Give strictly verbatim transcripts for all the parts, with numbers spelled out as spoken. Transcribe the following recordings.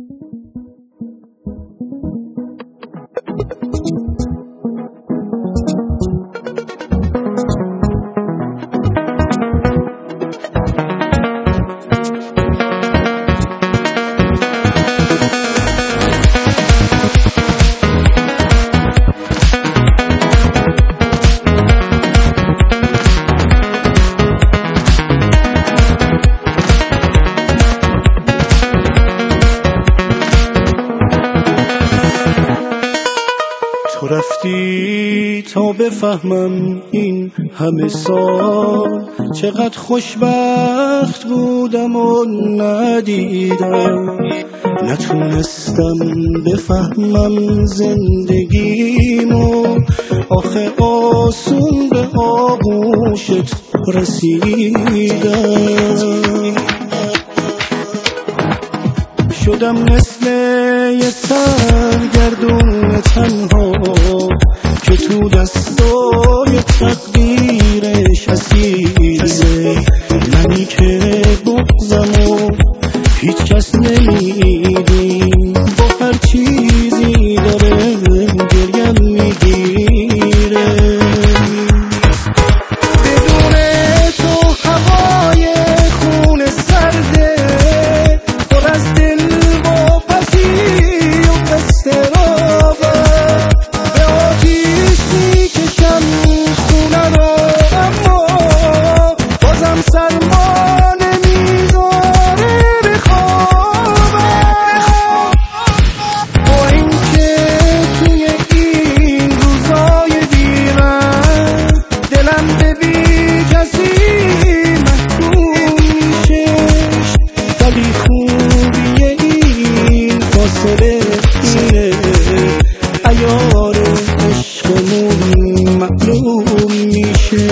تو رفتی تا بفهمم این همه سال چقدر خوشبخت بودم و ندیدم، نتونستم بفهمم زندگیمو، آخه آسون به آغوشت رسیدم. شدم مثل یه سرگردون تنها که تو دستای تقدیرش اسیره، منی که بغضمو هیچ کس نمیدیم، با هر چیزی داره گریم میگیره. بدون تو هوای خون سرده، پر از دل و پسی و اضطرابه، به آتیش میکشم خونه رو اما بازم سرما نمیذاره بخوابم. با اینکه توی این روزای بیرن دلم به بی کسی محکوم میشه، ولی خوبی این فاصله اینه، عیار عشقمون معلوم میشه.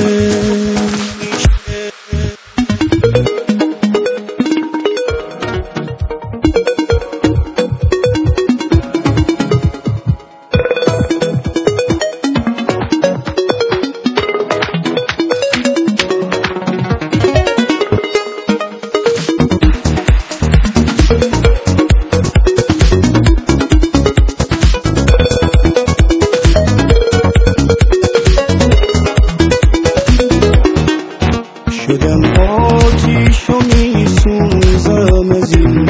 شدم آتیش و میسوزم از این